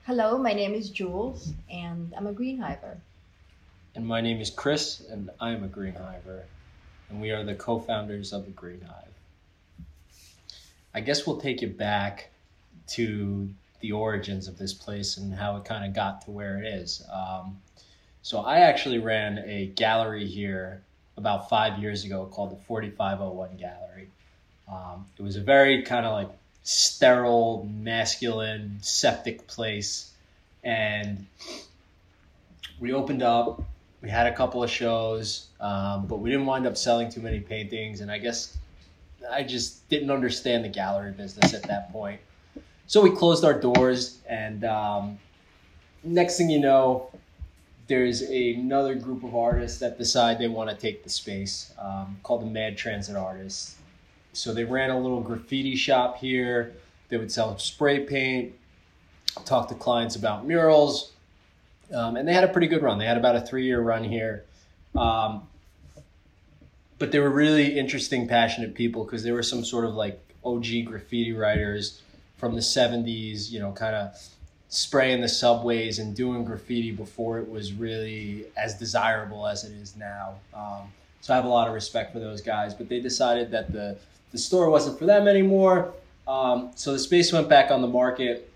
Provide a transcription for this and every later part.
Hello, my name is Jules, and I'm a greenhiver. And my name is Chris, and I'm a greenhiver, and we are the co-founders of the Green Hive. I guess we'll take you back to the origins of this place and how it kind of got to where it is. So I actually ran a gallery here about 5 years ago called the 4501 Gallery. It was a very kind of like sterile, masculine, septic place, and we opened up. We had a couple of shows, but we didn't wind up selling too many paintings. And I guess I just didn't understand the gallery business at that point. So we closed our doors, and next thing you know, there's another group of artists that decide they want to take the space, called the Mad Transit Artists. So they ran a little graffiti shop here. They would sell spray paint, talk to clients about murals, and they had a pretty good run. They had about a 3-year run here. But they were really interesting, passionate people because they were some sort of like OG graffiti writers from the 70s, kind of spraying the subways and doing graffiti before it was really as desirable as it is now. So I have a lot of respect for those guys, but they decided that the store wasn't for them anymore. So the space went back on the market,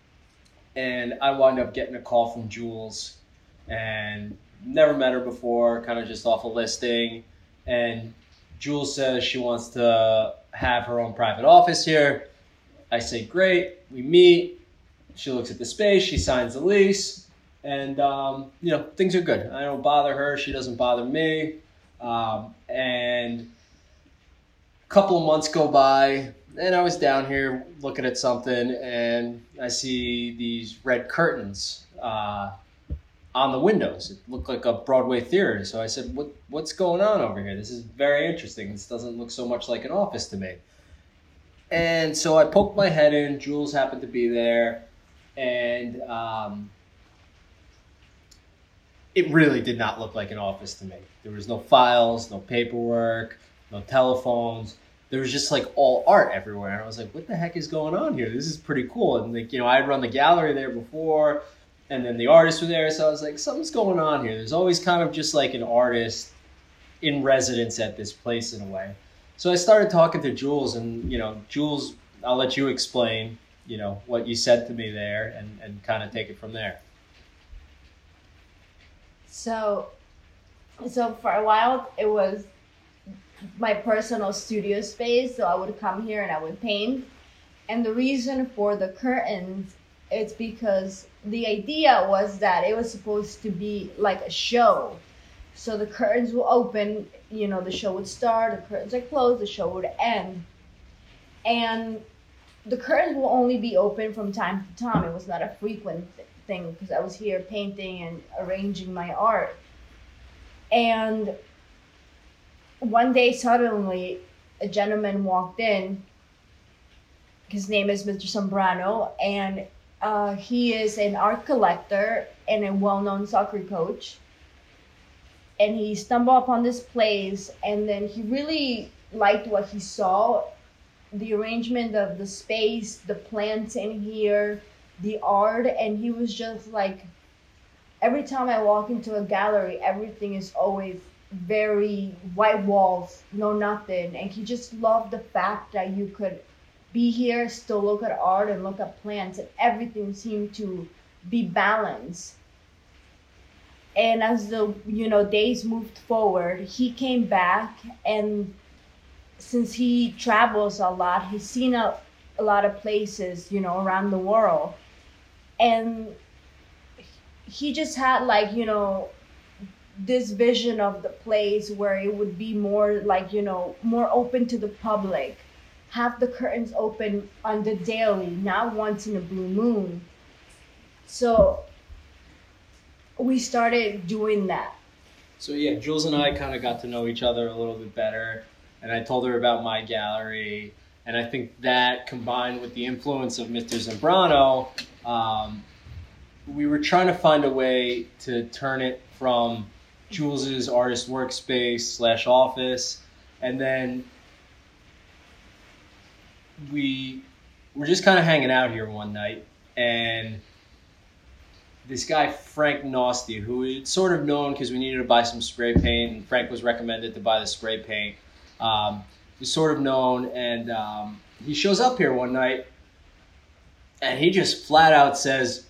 and I wound up getting a call from Jules, and never met her before, kind of just off a listing. And Jules says she wants to have her own private office here. I say, great. We meet. She looks at the space. She signs the lease. And, things are good. I don't bother her. She doesn't bother me. And a couple of months go by, and I was down here looking at something, and I see these red curtains on the windows. It looked like a Broadway theater. So I said, what's going on over here? This is very interesting. This doesn't look so much like an office to me. And so I poked my head in. Jules happened to be there. And it really did not look like an office to me. There was no files, no paperwork, no telephones. There was just like all art everywhere. And I was like, what the heck is going on here? This is pretty cool. And I'd run the gallery there before, and then the artists were there. So I was like, something's going on here. There's always kind of just like an artist in residence at this place in a way. So I started talking to Jules, and, Jules, I'll let you explain, what you said to me there, and kind of take it from there. So, so for a while, it was my personal studio space. So I would come here and I would paint. And the reason for the curtains, it's because the idea was that it was supposed to be like a show. So the curtains will open, the show would start, the curtains are closed, the show would end. And the curtains will only be open from time to time. It was not a frequent thing because I was here painting and arranging my art. And one day suddenly a gentleman walked in. His name is Mr. Zambrano, and he is an art collector and a well-known soccer coach. And he stumbled upon this place, and then he really liked what he saw, the arrangement of the space, the plants in here, the art, and he was just like, every time I walk into a gallery, everything is always very white walls, no nothing. And he just loved the fact that you could be here, still look at art and look at plants, and everything seemed to be balanced. And as the days moved forward, he came back, and since he travels a lot, he's seen a lot of places, around the world. And he just had this vision of the place where it would be more more open to the public, have the curtains open on the daily, not once in a blue moon. So we started doing that. So yeah, Jules and I kind of got to know each other a little bit better, and I told her about my gallery, and I think that combined with the influence of Mr. Zambrano, we were trying to find a way to turn it from Jules's artist workspace / office, and then we were just kind of hanging out here one night, and this guy, Frank Nosty, who is sort of known because we needed to buy some spray paint, and Frank was recommended to buy the spray paint. He's sort of known, and he shows up here one night, and he just flat out says,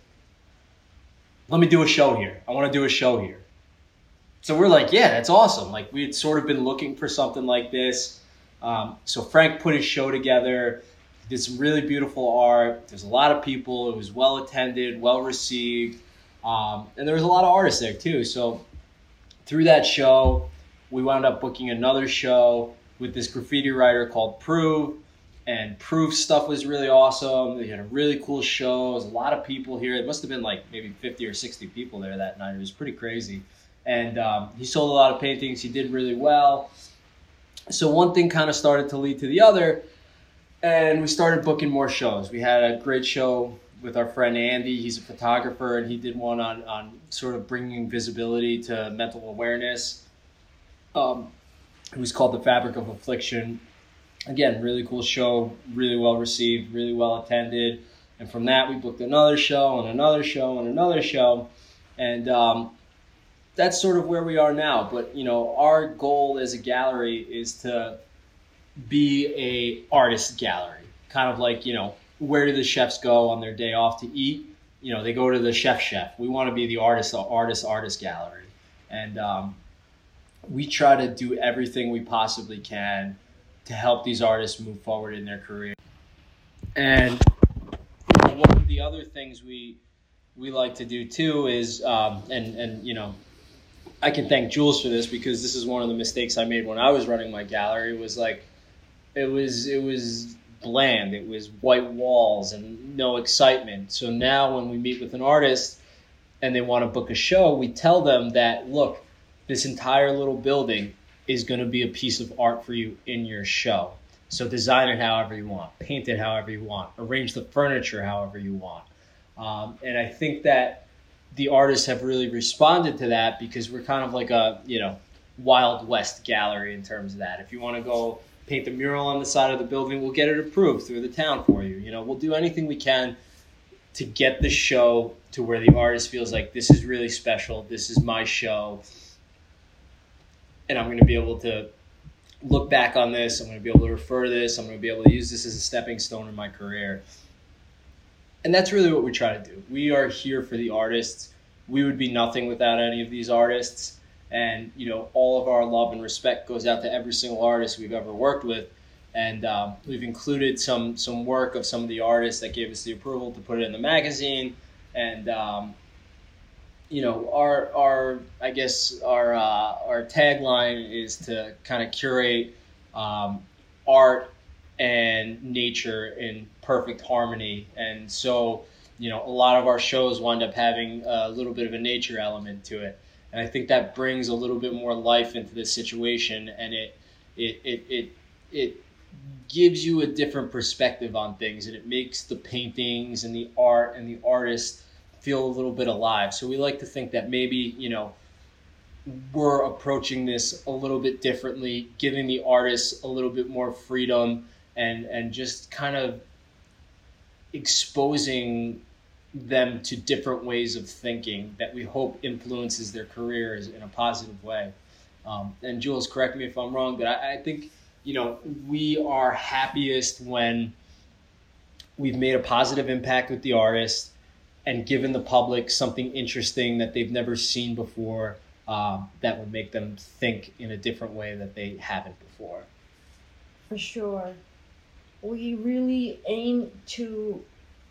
let me do a show here. I want to do a show here. So we're like, yeah, that's awesome. Like, we had sort of been looking for something like this. So Frank put his show together, did some really beautiful art. There's a lot of people. It was well attended, well received. And there was a lot of artists there too. So through that show, we wound up booking another show with this graffiti writer called Prove. And Prove's stuff was really awesome. They had a really cool show. There was a lot of people here. It must have been like maybe 50 or 60 people there that night. It was pretty crazy. And he sold a lot of paintings. He did really well. So one thing kind of started to lead to the other, and we started booking more shows. We had a great show with our friend Andy. He's a photographer, and he did one on sort of bringing visibility to mental awareness. It was called The Fabric of Affliction. Again, really cool show, really well received, really well attended. And from that, we booked another show and another show and another show. And that's sort of where we are now. But, you know, our goal as a gallery is to be a artist gallery. Kind of like, you know, where do the chefs go on their day off to eat? You know, they go to the chef. We want to be the artist gallery. And we try to do everything we possibly can to help these artists move forward in their career. And one of the other things we like to do too is, and you know, I can thank Jules for this, because this is one of the mistakes I made when I was running my gallery. Was like, it was bland. It was white walls and no excitement. So now when we meet with an artist and they want to book a show, we tell them that, look, this entire little building is going to be a piece of art for you in your show. So design it however you want, paint it however you want, arrange the furniture however you want. And I think that the artists have really responded to that, because we're kind of like a, you know, Wild West gallery in terms of that. If you want to go paint the mural on the side of the building, we'll get it approved through the town for you. You know, we'll do anything we can to get the show to where the artist feels like, this is really special, this is my show, and I'm going to be able to look back on this, I'm going to be able to refer to this, I'm going to be able to use this as a stepping stone in my career. And that's really what we try to do. We are here for the artists. We would be nothing without any of these artists. And, you know, all of our love and respect goes out to every single artist we've ever worked with. And we've included some work of some of the artists that gave us the approval to put it in the magazine. And, you know, our tagline is to kind of curate art and nature in perfect harmony. And so, you know, a lot of our shows wind up having a little bit of a nature element to it. And I think that brings a little bit more life into this situation, and it gives you a different perspective on things, and it makes the paintings and the art and the artist feel a little bit alive. So we like to think that maybe, you know, we're approaching this a little bit differently, giving the artists a little bit more freedom, and just kind of exposing them to different ways of thinking that we hope influences their careers in a positive way. And Jules, correct me if I'm wrong, but I think, you know, we are happiest when we've made a positive impact with the artist and given the public something interesting that they've never seen before, that would make them think in a different way that they haven't before. For sure. We really aim to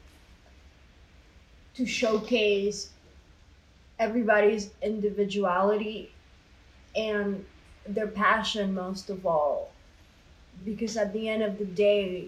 showcase everybody's individuality and their passion, most of all, because at the end of the day,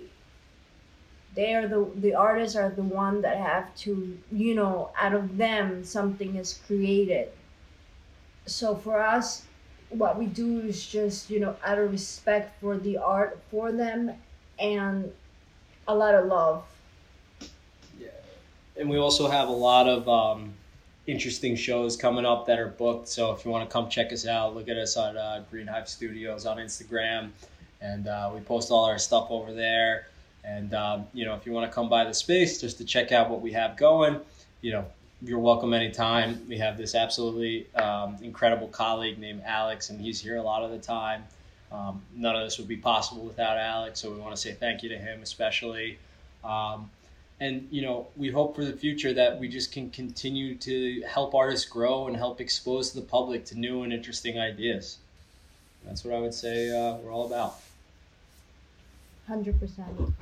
the artists are the one that have to, you know, out of them something is created. So for us, what we do is just, you know, out of respect for the art, for them, and a lot of love. Yeah. And we also have a lot of interesting shows coming up that are booked. So if you want to come check us out, look at us on Green Hive Studios on Instagram. And we post all our stuff over there. And, you know, if you want to come by the space just to check out what we have going, you know, you're welcome anytime. We have this absolutely incredible colleague named Alex, and he's here a lot of the time. None of this would be possible without Alex, so we want to say thank you to him especially. And, we hope for the future that we just can continue to help artists grow and help expose the public to new and interesting ideas. That's what I would say we're all about. 100%.